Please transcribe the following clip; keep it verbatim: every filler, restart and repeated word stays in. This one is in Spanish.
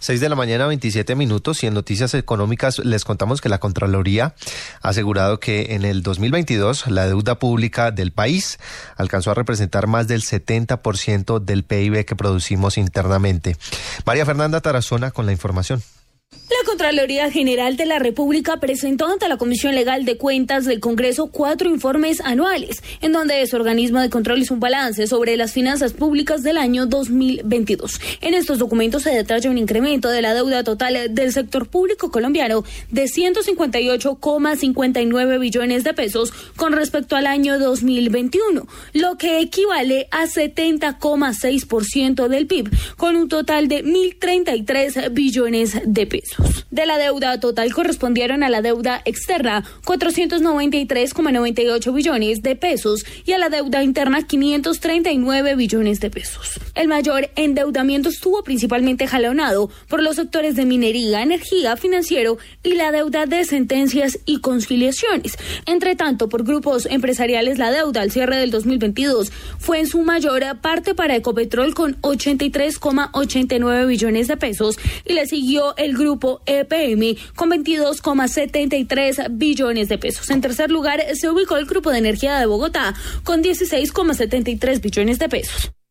seis de la mañana, veintisiete minutos, y en Noticias Económicas les contamos que la Contraloría ha asegurado que en el dos mil veintidós la deuda pública del país alcanzó a representar más del setenta por ciento del P I B que producimos internamente. María Fernanda Tarazona con la información. La Contraloría General de la República presentó ante la Comisión Legal de Cuentas del Congreso cuatro informes anuales, en donde ese organismo de control hizo un balance sobre las finanzas públicas del año dos mil veintidós. En estos documentos se detalla un incremento de la deuda total del sector público colombiano de ciento cincuenta y ocho coma cincuenta y nueve billones de pesos con respecto al año dos mil veintiuno, lo que equivale a setenta coma seis por ciento del P I B, con un total de mil treinta y tres billones de pesos. De la deuda total correspondieron a la deuda externa cuatrocientos noventa y tres coma noventa y ocho billones de pesos y a la deuda interna quinientos treinta y nueve billones de pesos. El mayor endeudamiento estuvo principalmente jalonado por los sectores de minería, energía, financiero y la deuda de sentencias y conciliaciones. Entre tanto, por grupos empresariales, la deuda al cierre del dos mil veintidós fue en su mayor parte para Ecopetrol con ochenta y tres coma ochenta y nueve billones de pesos y le siguió el grupo E P M con veintidós coma setenta y tres billones de pesos. En tercer lugar se ubicó el Grupo de Energía de Bogotá con dieciséis coma setenta y tres billones de pesos.